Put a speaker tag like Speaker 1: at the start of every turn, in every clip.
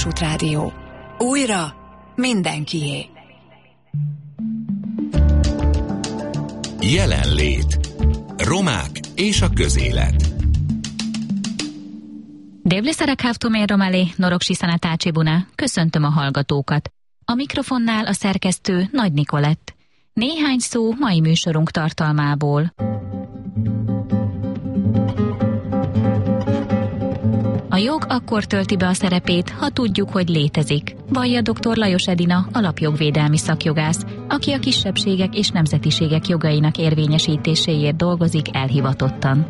Speaker 1: Kossuth Rádió. Újra mindenkié.
Speaker 2: Jelenlét. Romák és a közélet.
Speaker 3: Devleszerek hávtomén romali, noroksi szanatácsi buna. Köszöntöm a hallgatókat. A mikrofonnál a szerkesztő Nagy Nikolett. Néhány szó mai műsorunk tartalmából. A jog akkor tölti be a szerepét, ha tudjuk, hogy létezik. Vallja dr. Lajos Edina, alapjogvédelmi szakjogász, aki a kisebbségek és nemzetiségek jogainak érvényesítéséért dolgozik elhivatottan.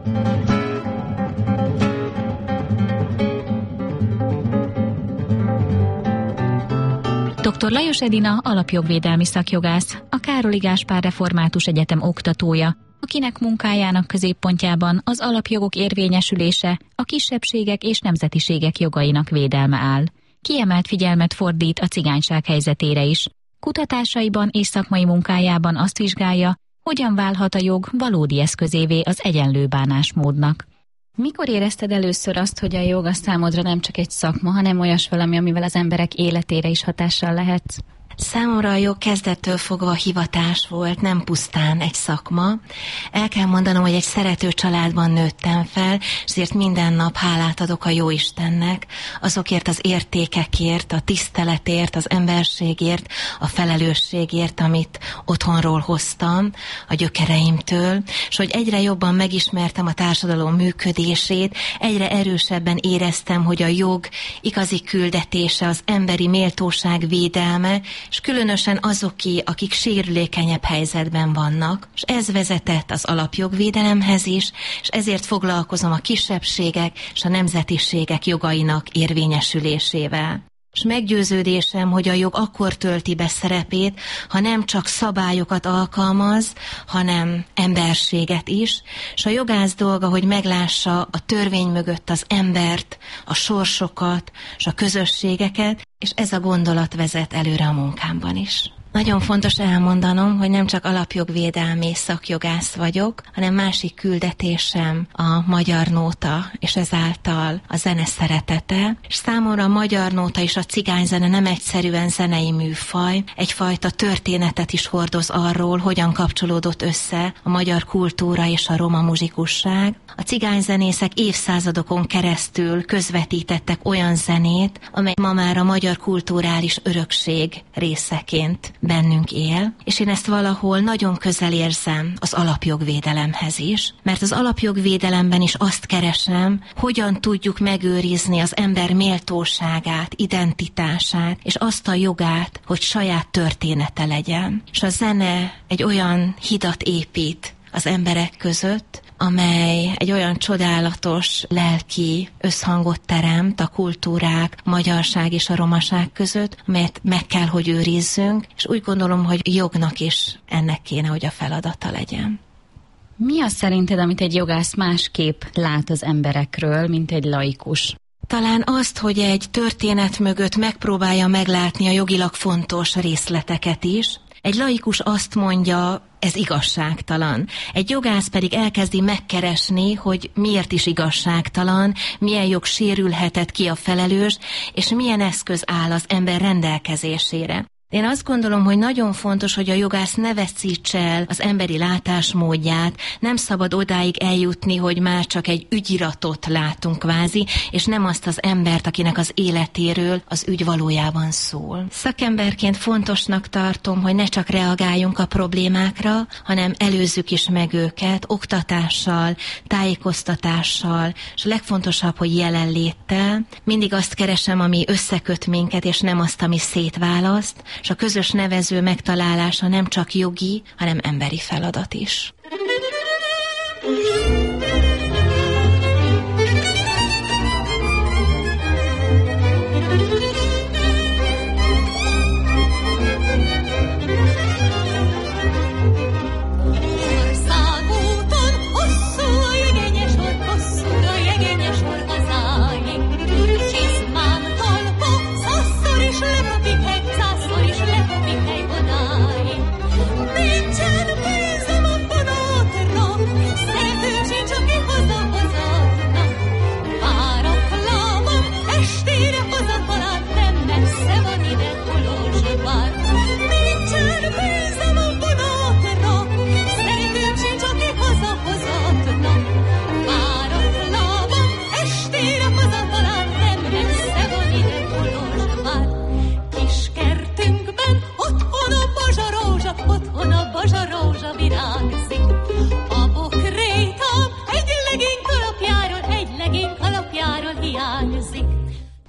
Speaker 3: Dr. Lajos Edina alapjogvédelmi szakjogász, a Károli Gáspár Református Egyetem oktatója, akinek munkájának középpontjában az alapjogok érvényesülése, a kisebbségek és nemzetiségek jogainak védelme áll. Kiemelt figyelmet fordít a cigányság helyzetére is. Kutatásaiban és szakmai munkájában azt vizsgálja, hogyan válhat a jog valódi eszközévé az egyenlő bánásmódnak. Mikor érezted először azt, hogy a jog a számodra nem csak egy szakma, hanem olyas valami, amivel az emberek életére is hatással lehet?
Speaker 4: Számomra a jog kezdettől fogva hivatás volt, nem pusztán egy szakma. El kell mondanom, hogy egy szerető családban nőttem fel, és ezért minden nap hálát adok a Jóistennek, azokért az értékekért, a tiszteletért, az emberségért, a felelősségért, amit otthonról hoztam, a gyökereimtől, és hogy egyre jobban megismertem a társadalom működését, egyre erősebben éreztem, hogy a jog igazi küldetése az emberi méltóság védelme, és különösen azoké, akik sérülékenyebb helyzetben vannak, és ez vezetett az alapjogvédelemhez is, és ezért foglalkozom a kisebbségek és a nemzetiségek jogainak érvényesülésével. És meggyőződésem, hogy a jog akkor tölti be szerepét, ha nem csak szabályokat alkalmaz, hanem emberséget is, és a jogász dolga, hogy meglássa a törvény mögött az embert, a sorsokat, és a közösségeket, és ez a gondolat vezet előre a munkámban is. Nagyon fontos elmondanom, hogy nem csak alapjogvédelmi szakjogász vagyok, hanem másik küldetésem a magyar nóta, és ezáltal a zene szeretete. És számomra a magyar nóta és a cigányzene nem egyszerűen zenei műfaj, egyfajta történetet is hordoz arról, hogyan kapcsolódott össze a magyar kultúra és a roma muzsikusság. A cigányzenészek évszázadokon keresztül közvetítettek olyan zenét, amely ma már a magyar kulturális örökség részeként bennünk él, és én ezt valahol nagyon közel érzem az alapjogvédelemhez is, mert az alapjogvédelemben is azt keresem, hogyan tudjuk megőrizni az ember méltóságát, identitását, és azt a jogát, hogy saját története legyen. És a zene egy olyan hidat épít az emberek között, amely egy olyan csodálatos lelki összhangot teremt a kultúrák, a magyarság és a romaság között, amelyet meg kell, hogy őrizzünk, és úgy gondolom, hogy jognak is ennek kéne, hogy a feladata legyen.
Speaker 3: Mi az szerinted, amit egy jogász másképp lát az emberekről, mint egy laikus?
Speaker 4: Talán azt, hogy egy történet mögött megpróbálja meglátni a jogilag fontos részleteket is. Egy laikus azt mondja, ez igazságtalan. Egy jogász pedig elkezdi megkeresni, hogy miért is igazságtalan, milyen jog sérülhetett ki a felelős, és milyen eszköz áll az ember rendelkezésére. Én azt gondolom, hogy nagyon fontos, hogy a jogász ne veszítse el az emberi látásmódját, nem szabad odáig eljutni, hogy már csak egy ügyiratot látunk kvázi, és nem azt az embert, akinek az életéről az ügy valójában szól. Szakemberként fontosnak tartom, hogy ne csak reagáljunk a problémákra, hanem előzzük is meg őket oktatással, tájékoztatással, és a legfontosabb, hogy jelenléttel. Mindig azt keresem, ami összeköt minket, és nem azt, ami szétválaszt, és a közös nevező megtalálása nem csak jogi, hanem emberi feladat is.
Speaker 5: Nincsen pénzem a panóterra,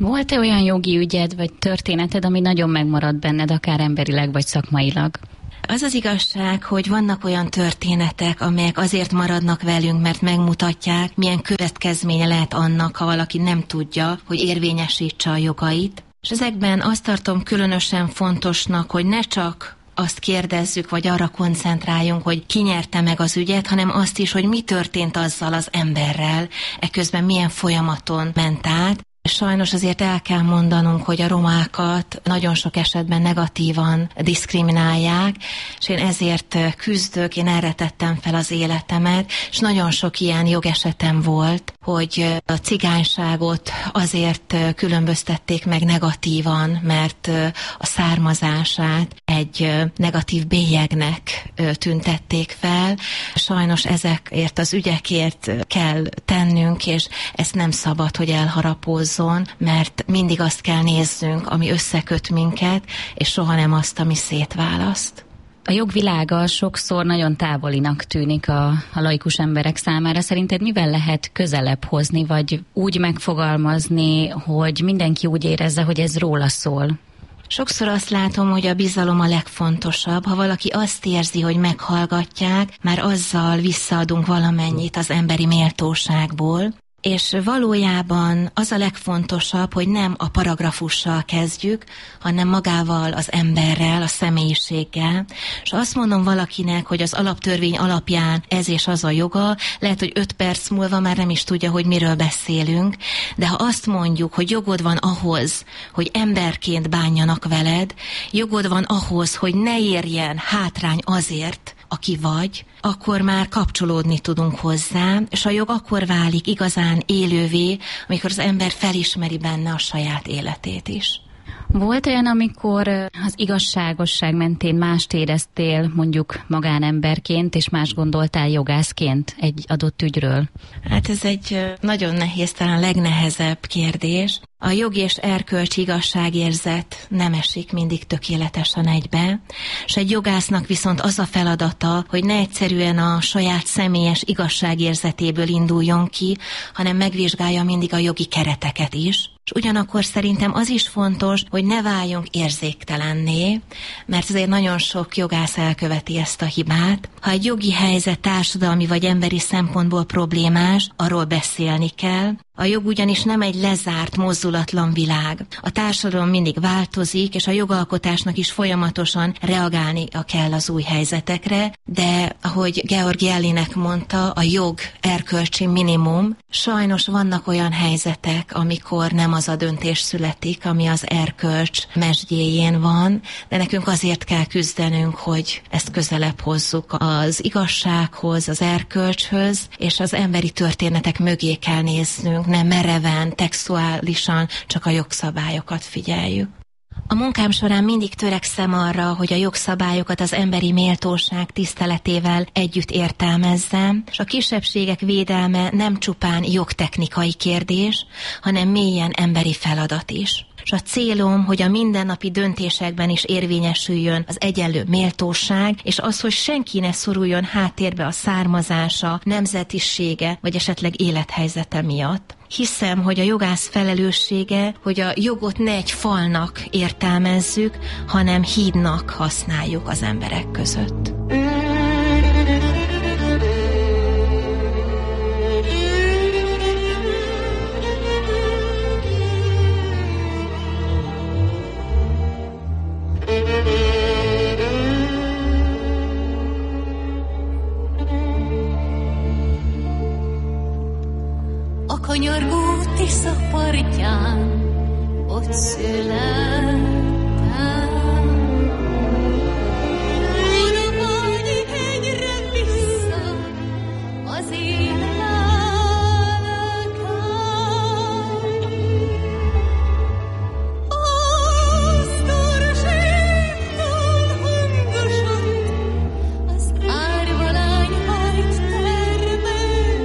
Speaker 3: Volt-e olyan jogi ügyed vagy történeted, ami nagyon megmaradt benned, akár emberileg vagy szakmailag?
Speaker 4: Az az igazság, hogy vannak olyan történetek, amelyek azért maradnak velünk, mert megmutatják, milyen következménye lehet annak, ha valaki nem tudja, hogy érvényesítse a jogait. És ezekben azt tartom különösen fontosnak, hogy ne csak azt kérdezzük, vagy arra koncentráljunk, hogy ki nyerte meg az ügyet, hanem azt is, hogy mi történt azzal az emberrel, eközben milyen folyamaton ment át. Sajnos azért el kell mondanunk, hogy a romákat nagyon sok esetben negatívan diszkriminálják, és én ezért küzdök, én erre tettem fel az életemet, és nagyon sok ilyen jogesetem volt, hogy a cigányságot azért különböztették meg negatívan, mert a származását egy negatív bélyegnek tüntették fel. Sajnos ezekért az ügyekért kell tennünk, és ezt nem szabad, hogy elharapózzon, mert mindig azt kell nézzünk, ami összeköt minket, és soha nem azt, ami szétválaszt.
Speaker 3: A jogvilága sokszor nagyon távolinak tűnik a laikus emberek számára. Szerinted mivel lehet közelebb hozni, vagy úgy megfogalmazni, hogy mindenki úgy érezze, hogy ez róla szól?
Speaker 4: Sokszor azt látom, hogy a bizalom a legfontosabb. Ha valaki azt érzi, hogy meghallgatják, már azzal visszaadunk valamennyit az emberi méltóságból. És valójában az a legfontosabb, hogy nem a paragrafussal kezdjük, hanem magával, az emberrel, a személyiséggel. És azt mondom valakinek, hogy az alaptörvény alapján ez és az a joga, lehet, hogy 5 perc múlva már nem is tudja, hogy miről beszélünk, de ha azt mondjuk, hogy jogod van ahhoz, hogy emberként bánjanak veled, jogod van ahhoz, hogy ne érjen hátrány azért, aki vagy, akkor már kapcsolódni tudunk hozzá, és a jog akkor válik igazán élővé, amikor az ember felismeri benne a saját életét is.
Speaker 3: Volt olyan, amikor az igazságosság mentén mást éreztél, mondjuk magánemberként, és más gondoltál jogászként egy adott ügyről?
Speaker 4: Hát ez egy nagyon nehéz, talán legnehezebb kérdés. A jog és erkölcsi igazságérzet nem esik mindig tökéletesen egybe, és egy jogásznak viszont az a feladata, hogy ne egyszerűen a saját személyes igazságérzetéből induljon ki, hanem megvizsgálja mindig a jogi kereteket is. És ugyanakkor szerintem az is fontos, hogy ne váljunk érzéktelenné, mert azért nagyon sok jogász elköveti ezt a hibát. Ha egy jogi helyzet társadalmi vagy emberi szempontból problémás, arról beszélni kell. A jog ugyanis nem egy lezárt, mozdulatlan világ. A társadalom mindig változik, és a jogalkotásnak is folyamatosan reagálnia kell az új helyzetekre, de ahogy Georg Jellinek mondta, a jog erkölcsi minimum. Sajnos vannak olyan helyzetek, amikor nem az a döntés születik, ami az erkölcs mesdjéjén van, de nekünk azért kell küzdenünk, hogy ezt közelebb hozzuk az igazsághoz, az erkölcshöz, és az emberi történetek mögé kell néznünk, nem mereven, textuálisan csak a jogszabályokat figyeljük. A munkám során mindig törekszem arra, hogy a jogszabályokat az emberi méltóság tiszteletével együtt értelmezzem, és a kisebbségek védelme nem csupán jogtechnikai kérdés, hanem mélyen emberi feladat is. És a célom, hogy a mindennapi döntésekben is érvényesüljön az egyenlő méltóság, és az, hogy senki ne szoruljon háttérbe a származása, nemzetisége, vagy esetleg élethelyzete miatt. Hiszem, hogy a jogász felelőssége, hogy a jogot ne egy falnak értelmezzük, hanem hídnak használjuk az emberek között.
Speaker 5: A kanyargó Tisza partján ott születtem. Oda-vágyi hegyre vissza az én lelkem. Asztorsémtól hangosott az árvalány hájt termel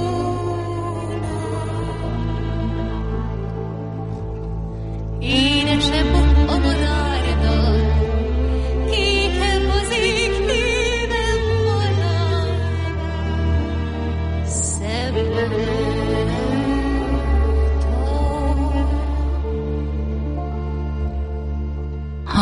Speaker 5: róla. Én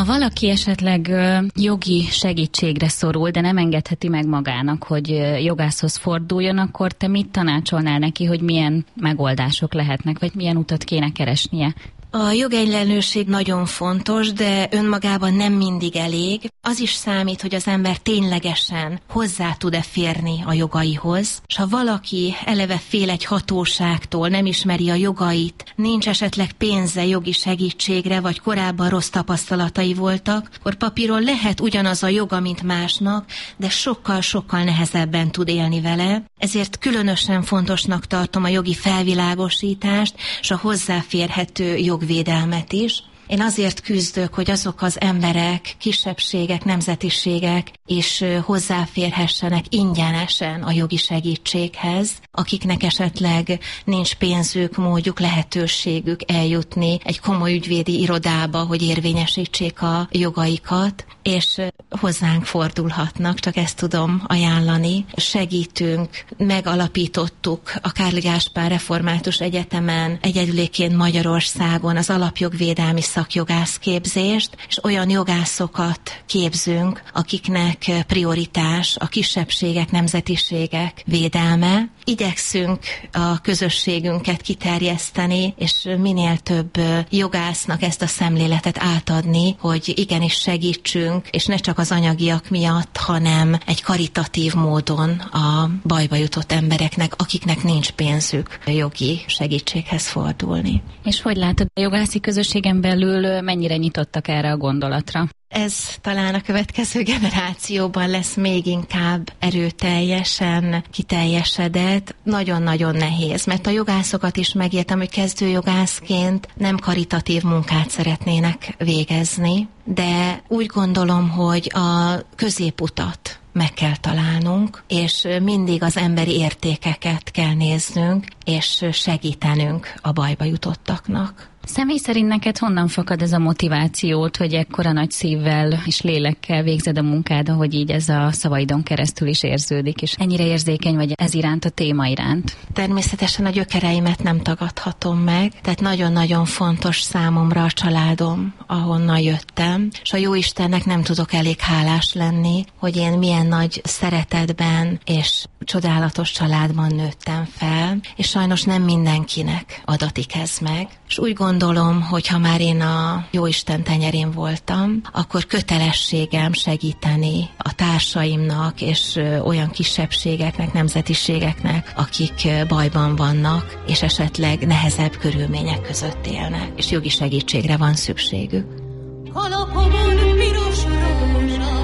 Speaker 3: Ha valaki esetleg jogi segítségre szorul, de nem engedheti meg magának, hogy jogászhoz forduljon, akkor te mit tanácsolnál neki, hogy milyen megoldások lehetnek, vagy milyen utat kéne keresnie?
Speaker 4: A jogegyenlőség nagyon fontos, de önmagában nem mindig elég. Az is számít, hogy az ember ténylegesen hozzá tud-e férni a jogaihoz, és ha valaki eleve fél egy hatóságtól, nem ismeri a jogait, nincs esetleg pénze jogi segítségre, vagy korábban rossz tapasztalatai voltak, akkor papíron lehet ugyanaz a joga, mint másnak, de sokkal-sokkal nehezebben tud élni vele. Ezért különösen fontosnak tartom a jogi felvilágosítást, és a hozzáférhető jogvédelmet is. Én azért küzdök, hogy azok az emberek, kisebbségek, nemzetiségek is hozzáférhessenek ingyenesen a jogi segítséghez, akiknek esetleg nincs pénzük, módjuk, lehetőségük eljutni egy komoly ügyvédi irodába, hogy érvényesítsék a jogaikat, és hozzánk fordulhatnak, csak ezt tudom ajánlani. Segítünk, megalapítottuk a Kárli Gáspár Református Egyetemen egyedüléként Magyarországon az alapjogvédelmi szakjogászképzést, és olyan jogászokat képzünk, akiknek prioritás a kisebbségek, nemzetiségek védelme. Igyekszünk a közösségünket kiterjeszteni, és minél több jogásznak ezt a szemléletet átadni, hogy igenis segítsünk, és ne csak az anyagiak miatt, hanem egy karitatív módon a bajba jutott embereknek, akiknek nincs pénzük jogi segítséghez fordulni.
Speaker 3: És hogy látod, a jogászi közösségen belül mennyire nyitottak erre a gondolatra?
Speaker 4: Ez talán a következő generációban lesz még inkább erőteljesen kiteljesedett. Nagyon-nagyon nehéz, mert a jogászokat is megértem, hogy kezdőjogászként nem karitatív munkát szeretnének végezni, de úgy gondolom, hogy a középutat meg kell találnunk, és mindig az emberi értékeket kell néznünk, és segítenünk a bajba jutottaknak.
Speaker 3: Személy szerint neked honnan fakad ez a motivációt, hogy ekkora nagy szívvel és lélekkel végzed a munkád, ahogy így ez a szavaidon keresztül is érződik, és ennyire érzékeny vagy ez iránt, a téma iránt?
Speaker 4: Természetesen a gyökereimet nem tagadhatom meg, tehát nagyon-nagyon fontos számomra a családom, ahonnan jöttem, és a Jóistennek nem tudok elég hálás lenni, hogy én milyen nagy szeretetben és csodálatos családban nőttem fel, és sajnos nem mindenkinek adatik ez meg. És úgy gondolom, hogy ha már én a Jóisten tenyerén voltam, akkor kötelességem segíteni a társaimnak és olyan kisebbségeknek, nemzetiségeknek, akik bajban vannak, és esetleg nehezebb körülmények között élnek, és jogi segítségre van szükségük.
Speaker 5: Kalapomon piros rózsa,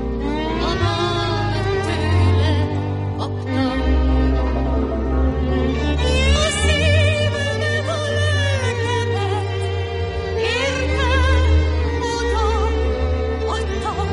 Speaker 5: amár tőle kaptam. A szívemnek a lelkemet értem oda adtam.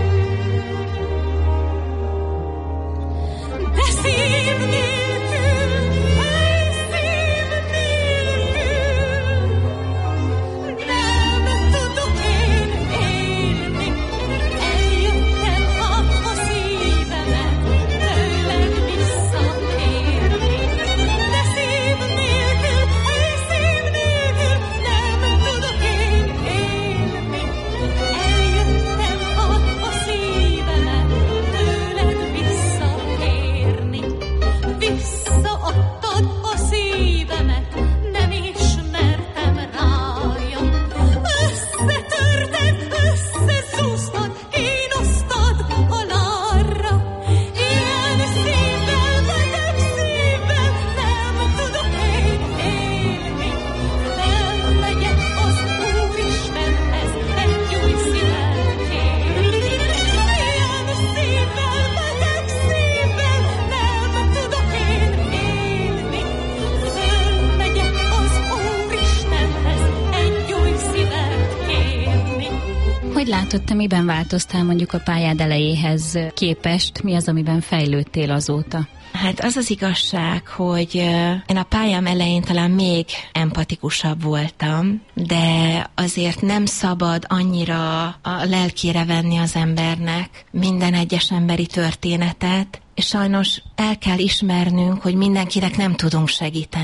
Speaker 5: De szív nélkül, szív nélkül nem tudok én élni. Eljöttem a szívemet tőled visszakérni. De szív nélkül, szív nélkül nem tudok én élni. Eljöttem a szívemet tőled visszakérni. Visszaadtad a szívemet, nem ismertem rája. Összetörted, összezúztad, kínosztad halálra. Ilyen szívvel, beteg szívvel nem tudok én élni. Felmegyek az Úristenhez, egy új szívet kérni. Ilyen szívvel, beteg szívvel nem tudok én élni. Felmegyek az Úristenhez, egy új szívet kérni.
Speaker 3: Hogy látod, te miben változtál mondjuk a pályád elejéhez képest? Mi az, amiben fejlődtél azóta?
Speaker 4: Hát az az igazság, hogy én a pályám elején talán még empatikusabb voltam, de azért nem szabad annyira a lelkére venni az embernek minden egyes emberi történetet, és sajnos el kell ismernünk, hogy mindenkinek nem tudunk segíteni.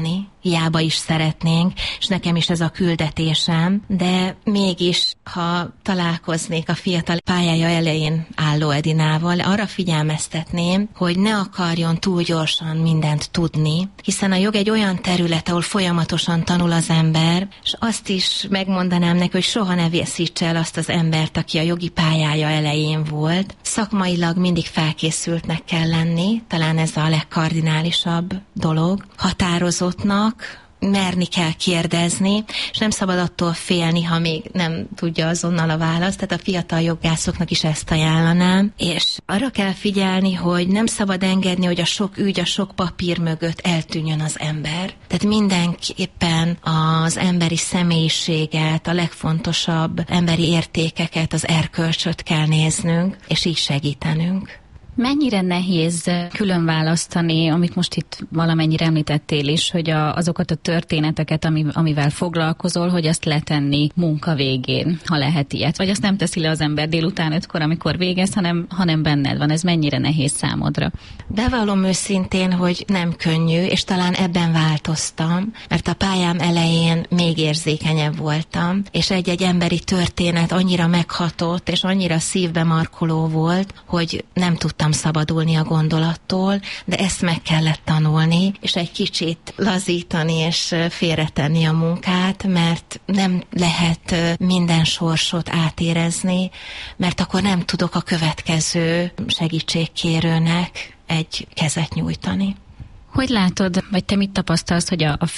Speaker 4: hiába is szeretnénk, és nekem is ez a küldetésem, de mégis, ha találkoznék a fiatal pályája elején álló Edinával, arra figyelmeztetném, hogy ne akarjon túl gyorsan mindent tudni, hiszen a jog egy olyan terület, ahol folyamatosan tanul az ember, és azt is megmondanám neki, hogy soha ne veszítse el azt az embert, aki a jogi pályája elején volt. Szakmailag mindig felkészültnek kell lenni, talán ez a legkardinálisabb dolog. Határozottnak, merni kell kérdezni, és nem szabad attól félni, ha még nem tudja azonnal a választ, tehát a fiatal jogászoknak is ezt ajánlanám, és arra kell figyelni, hogy nem szabad engedni, hogy a sok ügy, a sok papír mögött eltűnjön az ember. Tehát mindenképpen az emberi személyiséget, a legfontosabb emberi értékeket, az erkölcsöt kell néznünk, és így segítenünk.
Speaker 3: Mennyire nehéz külön választani, amit most itt valamennyire említettél is, hogy azokat a történeteket, amivel foglalkozol, hogy azt letenni munka végén, ha lehet ilyet. Vagy azt nem teszi le az ember délután 5-kor, amikor végez, hanem benned van. Ez mennyire nehéz számodra?
Speaker 4: Bevallom őszintén, hogy nem könnyű, és talán ebben változtam, mert a pályám elején még érzékenyebb voltam, és egy-egy emberi történet annyira meghatott, és annyira szívbe markoló volt, hogy nem tudtam szabadulni a gondolattól, de ezt meg kellett tanulni, és egy kicsit lazítani és félretenni a munkát, mert nem lehet minden sorsot átérezni, mert akkor nem tudok a következő segítségkérőnek egy kezet nyújtani.
Speaker 3: Hogy látod, vagy te mit tapasztalsz, hogy a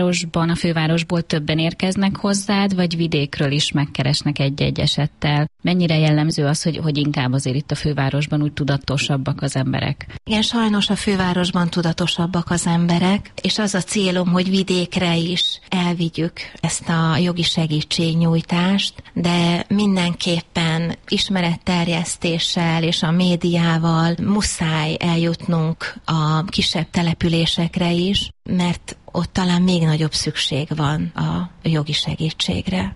Speaker 3: fővárosból többen érkeznek hozzád, vagy vidékről is megkeresnek egy-egy esettel? Mennyire jellemző az, hogy inkább azért itt a fővárosban úgy tudatosabbak az emberek?
Speaker 4: Igen, sajnos a fővárosban tudatosabbak az emberek, és az a célom, hogy vidékre is elvigyük ezt a jogi segítségnyújtást, de mindenképpen ismeretterjesztéssel és a médiával muszáj eljutnunk a kisebb településekre is, mert ott talán még nagyobb szükség van a jogi segítségre.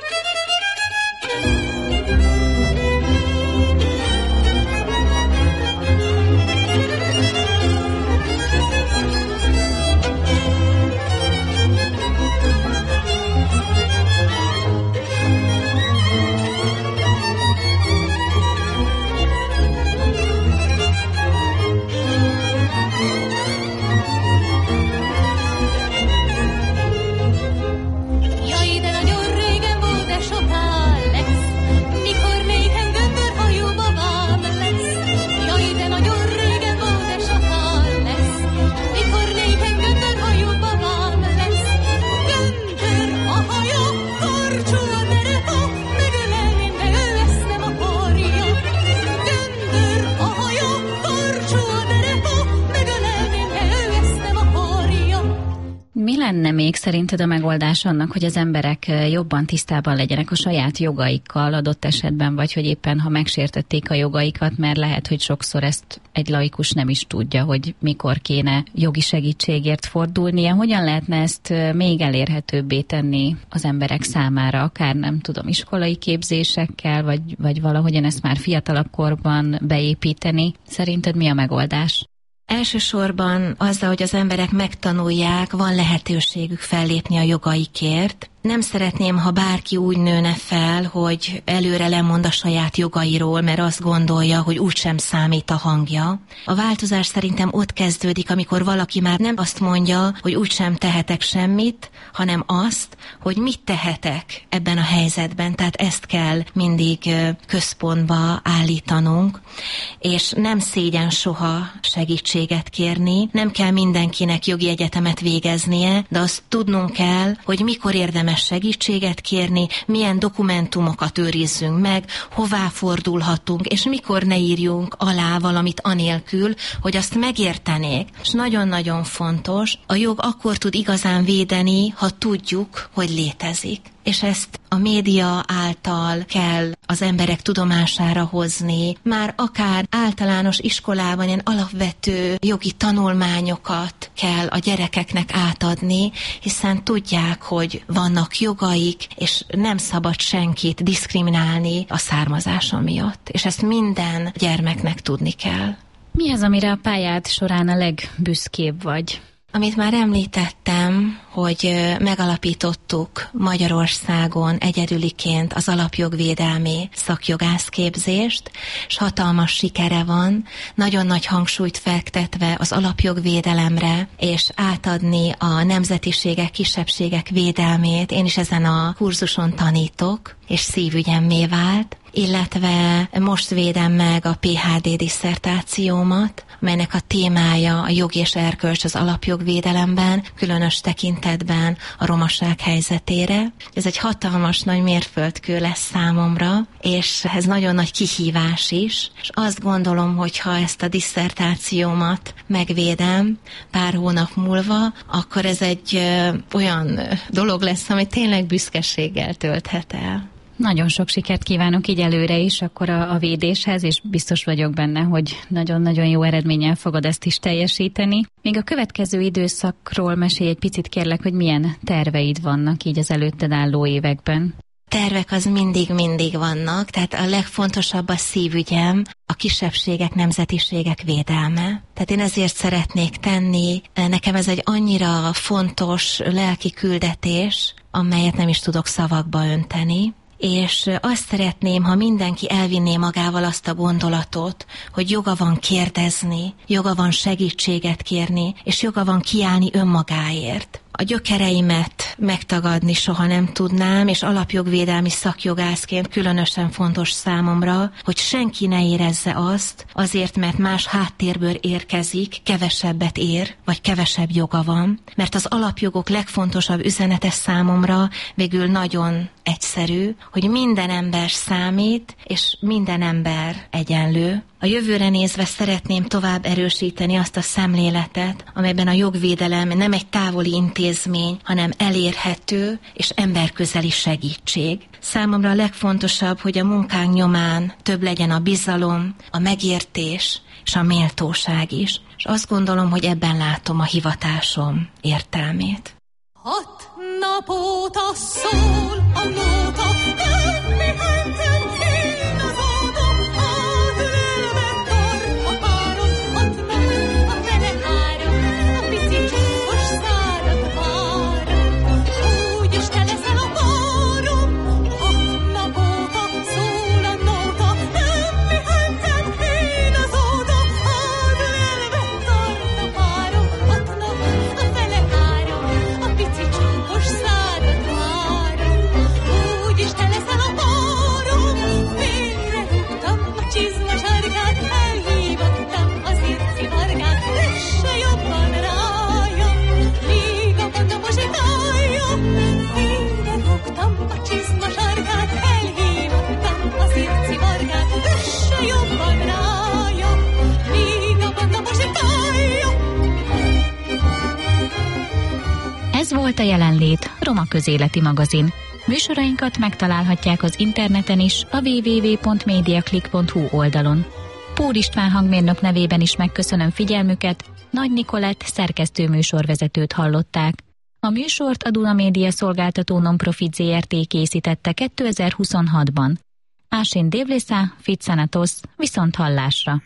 Speaker 3: Mi lenne még szerinted a megoldás annak, hogy az emberek jobban tisztában legyenek a saját jogaikkal adott esetben, vagy hogy éppen ha megsértették a jogaikat, mert lehet, hogy sokszor ezt egy laikus nem is tudja, hogy mikor kéne jogi segítségért fordulnia. Hogyan lehetne ezt még elérhetőbbé tenni az emberek számára, akár nem tudom, iskolai képzésekkel, vagy valahogyan ezt már fiatalabb korban beépíteni? Szerinted mi a megoldás?
Speaker 4: Elsősorban azzal, hogy az emberek megtanulják, van lehetőségük fellépni a jogaikért. Nem szeretném, ha bárki úgy nőne fel, hogy előre lemond a saját jogairól, mert azt gondolja, hogy úgysem számít a hangja. A változás szerintem ott kezdődik, amikor valaki már nem azt mondja, hogy úgysem tehetek semmit, hanem azt, hogy mit tehetek ebben a helyzetben. Tehát ezt kell mindig központba állítanunk, és nem szégyen soha segítséget kérni. Nem kell mindenkinek jogi egyetemet végeznie, de azt tudnunk kell, hogy mikor érdemes segítséget kérni, milyen dokumentumokat őrizzünk meg, hová fordulhatunk, és mikor ne írjunk alá valamit anélkül, hogy azt megértenék. És nagyon-nagyon fontos, a jog akkor tud igazán védeni, ha tudjuk, hogy létezik. És ezt a média által kell az emberek tudomására hozni, már akár általános iskolában ilyen alapvető jogi tanulmányokat kell a gyerekeknek átadni, hiszen tudják, hogy vannak jogaik, és nem szabad senkit diszkriminálni a származása miatt. És ezt minden gyermeknek tudni kell.
Speaker 3: Mi az, amire a pályád során a legbüszkébb vagy?
Speaker 4: Amit már említettem, hogy megalapítottuk Magyarországon egyedüliként az alapjogvédelmi szakjogászképzést, és hatalmas sikere van, nagyon nagy hangsúlyt fektetve az alapjogvédelemre, és átadni a nemzetiségek, kisebbségek védelmét. Én is ezen a kurzuson tanítok, és szívügyemmé vált, illetve most védem meg a PhD disszertációmat, melynek a témája a jog és erkölcs az alapjogvédelemben, különös tekintetben a romaság helyzetére. Ez egy hatalmas nagy mérföldkő lesz számomra, és ez nagyon nagy kihívás is, és azt gondolom, hogy ha ezt a disszertációmat megvédem pár hónap múlva, akkor ez egy olyan dolog lesz, ami tényleg büszkeséggel tölthet el.
Speaker 3: Nagyon sok sikert kívánok így előre is akkor a védéshez, és biztos vagyok benne, hogy nagyon-nagyon jó eredménnyel fogod ezt is teljesíteni. Még a következő időszakról mesélj egy picit kérlek, hogy milyen terveid vannak így az előtted álló években.
Speaker 4: Tervek az mindig vannak, tehát a legfontosabb a szívügyem, a kisebbségek, nemzetiségek védelme. Tehát én ezért szeretnék tenni, nekem ez egy annyira fontos lelki küldetés, amelyet nem is tudok szavakba önteni. És azt szeretném, ha mindenki elvinné magával azt a gondolatot, hogy joga van kérdezni, joga van segítséget kérni, és joga van kiállni önmagáért. A gyökereimet megtagadni soha nem tudnám, és alapjogvédelmi szakjogászként különösen fontos számomra, hogy senki ne érezze azt, azért, mert más háttérből érkezik, kevesebbet ér, vagy kevesebb joga van, mert az alapjogok legfontosabb üzenete számomra végül nagyon egyszerű, hogy minden ember számít, és minden ember egyenlő. A jövőre nézve szeretném tovább erősíteni azt a szemléletet, amelyben a jogvédelem nem egy távoli intézmény, hanem elérhető és emberközeli segítség. Számomra a legfontosabb, hogy a munkánk nyomán több legyen a bizalom, a megértés és a méltóság is. És azt gondolom, hogy ebben látom a hivatásom értelmét.
Speaker 5: 6 nap óta szól a nóta, önmihenten én az óta, átölve tart a páron, 6 nap, a fele 3, a pici csúfos szárad várom, úgyis te leszel a párom. 6 nap óta szól a nóta, önmihenten én az óta, átölve tart a párom, 6 nap, a fele 3, a pici csúfos szárad várom, úgyis te leszel a párom. Félrehúgtam a csizma sarkát, elhívattam az irci vargát, üsse jobban rája, míg a banda muzsikálja. Félrehúgtam a csizma sarkát, elhívattam az irci vargát, üsse jobban rája, míg a banda muzsikálja.
Speaker 3: Ez volt a Jelenlét, Roma Közéleti Magazin. Műsorainkat megtalálhatják az interneten is, a www.mediaclick.hu oldalon. Pór István hangmérnök nevében is megköszönöm figyelmüket, Nagy Nikolett szerkesztő műsorvezetőt hallották. A műsort a Duna Média Szolgáltató Nonprofit Zrt. Készítette 2026-ban. Ásin Dévlésza, Fitzanatos, viszont hallásra!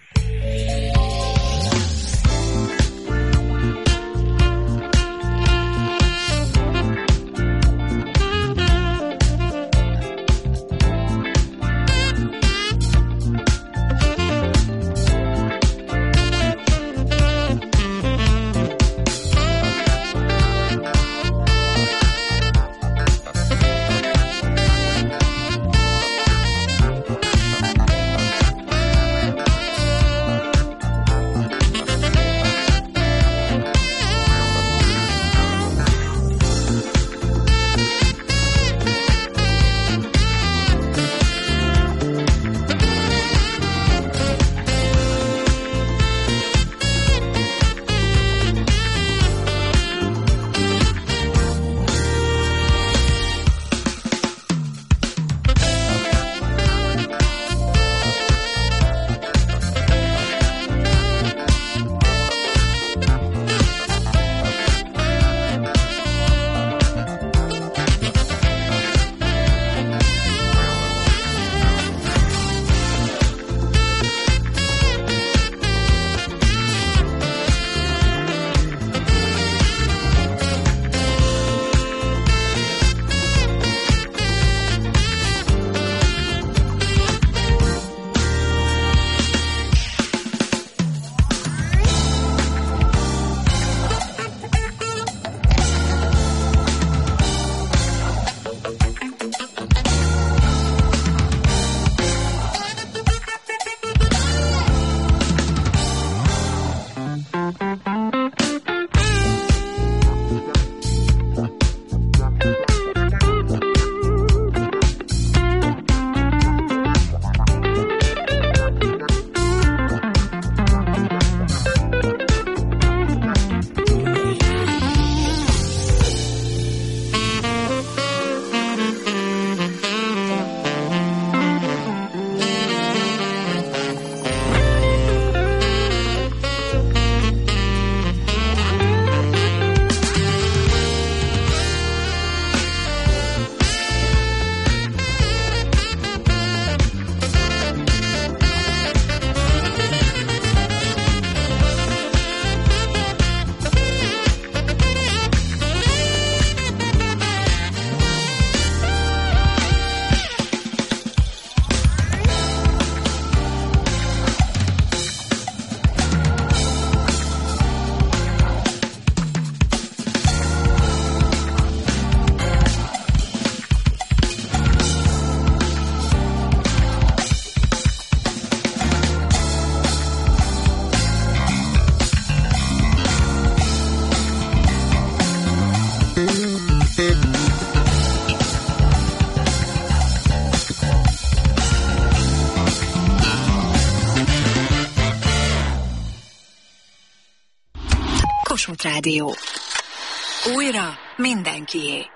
Speaker 1: Kossuth Rádió. Újra mindenkié.